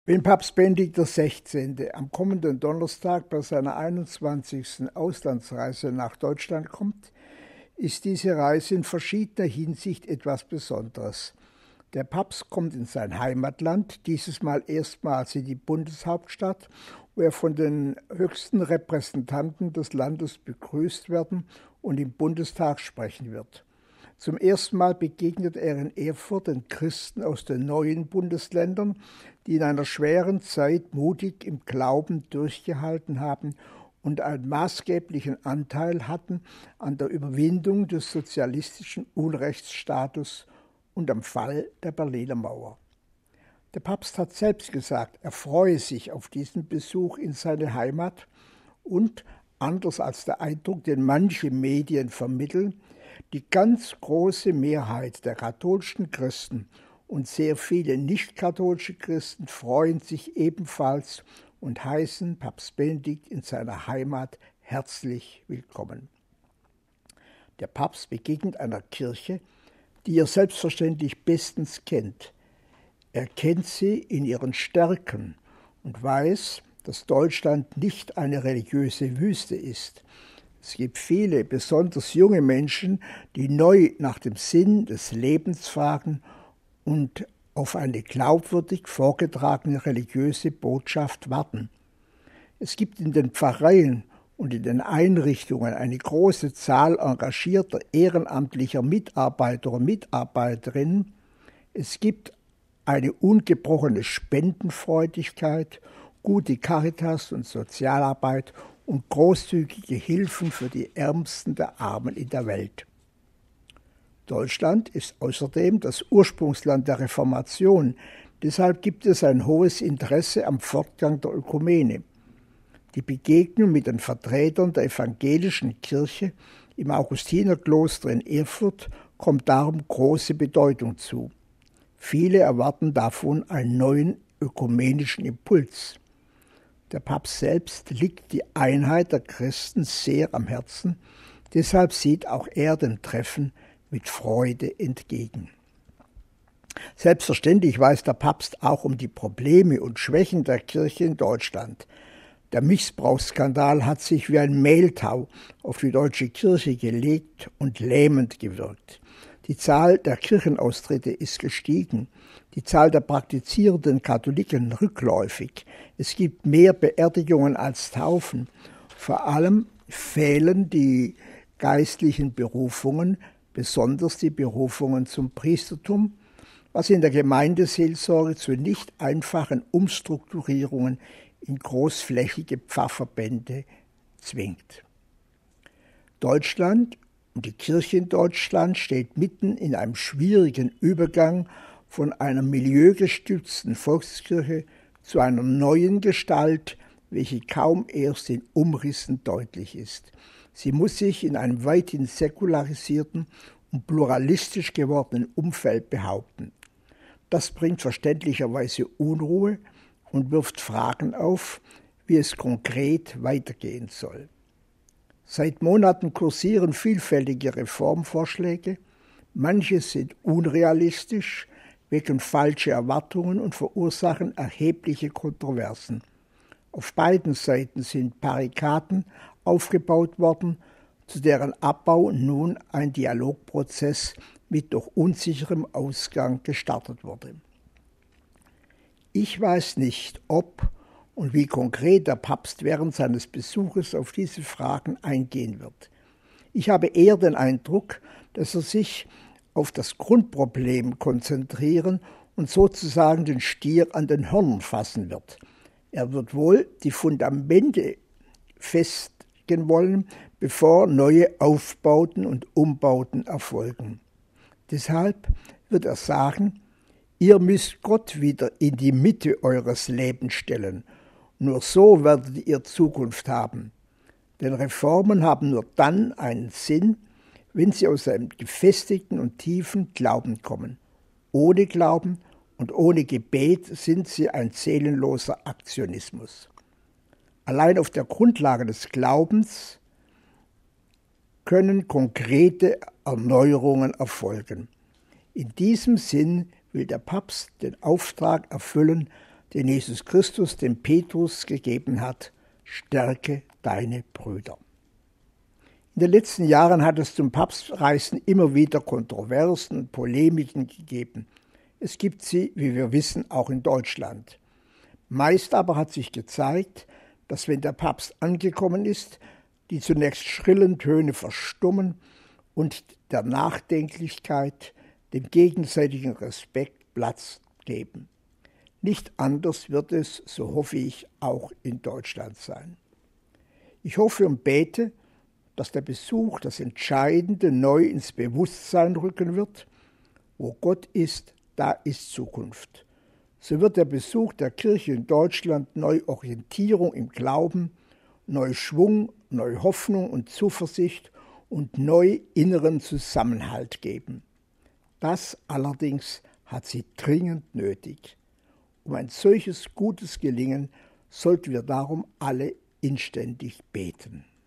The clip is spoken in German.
Wenn Papst Benedikt XVI. Am kommenden Donnerstag bei seiner 21. Auslandsreise nach Deutschland kommt, ist diese Reise in verschiedener Hinsicht etwas Besonderes. Der Papst kommt in sein Heimatland, dieses Mal erstmals in die Bundeshauptstadt, wo er von den höchsten Repräsentanten des Landes begrüßt werden und im Bundestag sprechen wird. Zum ersten Mal begegnet er in Erfurt den Christen aus den neuen Bundesländern, die in einer schweren Zeit mutig im Glauben durchgehalten haben und einen maßgeblichen Anteil hatten an der Überwindung des sozialistischen Unrechtsstatus und am Fall der Berliner Mauer. Der Papst hat selbst gesagt, er freue sich auf diesen Besuch in seine Heimat und, anders als der Eindruck, den manche Medien vermitteln, die ganz große Mehrheit der katholischen Christen und sehr viele nicht-katholische Christen freuen sich ebenfalls und heißen Papst Benedikt in seiner Heimat herzlich willkommen. Der Papst begegnet einer Kirche, die er selbstverständlich bestens kennt. Er kennt sie in ihren Stärken und weiß, dass Deutschland nicht eine religiöse Wüste ist. Es gibt viele, besonders junge Menschen, die neu nach dem Sinn des Lebens fragen und auf eine glaubwürdig vorgetragene religiöse Botschaft warten. Es gibt in den Pfarreien und in den Einrichtungen eine große Zahl engagierter ehrenamtlicher Mitarbeiter und Mitarbeiterinnen. Es gibt eine ungebrochene Spendenfreudigkeit, gute Caritas und Sozialarbeit und großzügige Hilfen für die Ärmsten der Armen in der Welt. Deutschland ist außerdem das Ursprungsland der Reformation, deshalb gibt es ein hohes Interesse am Fortgang der Ökumene. Die Begegnung mit den Vertretern der evangelischen Kirche im Augustinerkloster in Erfurt kommt darum große Bedeutung zu. Viele erwarten davon einen neuen ökumenischen Impuls. Der Papst selbst liegt die Einheit der Christen sehr am Herzen, deshalb sieht auch er dem Treffen mit Freude entgegen. Selbstverständlich weiß der Papst auch um die Probleme und Schwächen der Kirche in Deutschland. Der Missbrauchsskandal hat sich wie ein Mehltau auf die deutsche Kirche gelegt und lähmend gewirkt. Die Zahl der Kirchenaustritte ist gestiegen, die Zahl der praktizierenden Katholiken rückläufig. Es gibt mehr Beerdigungen als Taufen. Vor allem fehlen die geistlichen Berufungen, besonders die Berufungen zum Priestertum, was in der Gemeindeseelsorge zu nicht einfachen Umstrukturierungen in großflächige Pfarrverbände zwingt. Deutschland und die Kirche in Deutschland steht mitten in einem schwierigen Übergang von einer milieugestützten Volkskirche zu einer neuen Gestalt, welche kaum erst in Umrissen deutlich ist. Sie muss sich in einem weithin säkularisierten und pluralistisch gewordenen Umfeld behaupten. Das bringt verständlicherweise Unruhe und wirft Fragen auf, wie es konkret weitergehen soll. Seit Monaten kursieren vielfältige Reformvorschläge. Manche sind unrealistisch, wecken falsche Erwartungen und verursachen erhebliche Kontroversen. Auf beiden Seiten sind Barrikaden aufgebaut worden, zu deren Abbau nun ein Dialogprozess mit doch unsicherem Ausgang gestartet wurde. Ich weiß nicht, ob und wie konkret der Papst während seines Besuches auf diese Fragen eingehen wird. Ich habe eher den Eindruck, dass er sich auf das Grundproblem konzentrieren und sozusagen den Stier an den Hörnern fassen wird. Er wird wohl die Fundamente festigen wollen, bevor neue Aufbauten und Umbauten erfolgen. Deshalb wird er sagen, ihr müsst Gott wieder in die Mitte eures Lebens stellen. Nur so werdet ihr Zukunft haben. Denn Reformen haben nur dann einen Sinn, wenn sie aus einem gefestigten und tiefen Glauben kommen. Ohne Glauben und ohne Gebet sind sie ein seelenloser Aktionismus. Allein auf der Grundlage des Glaubens können konkrete Erneuerungen erfolgen. In diesem Sinn will der Papst den Auftrag erfüllen, den Jesus Christus dem Petrus gegeben hat: Stärke deine Brüder. In den letzten Jahren hat es zum Papstreisen immer wieder Kontroversen und Polemiken gegeben. Es gibt sie, wie wir wissen, auch in Deutschland. Meist aber hat sich gezeigt, dass wenn der Papst angekommen ist, die zunächst schrillen Töne verstummen und der Nachdenklichkeit, dem gegenseitigen Respekt Platz geben. Nicht anders wird es, so hoffe ich, auch in Deutschland sein. Ich hoffe und bete, dass der Besuch das Entscheidende neu ins Bewusstsein rücken wird. Wo Gott ist, da ist Zukunft. So wird der Besuch der Kirche in Deutschland neue Orientierung im Glauben, neu Schwung, neue Hoffnung und Zuversicht und neu inneren Zusammenhalt geben. Das allerdings hat sie dringend nötig. Um ein solches gutes Gelingen sollten wir darum alle inständig beten.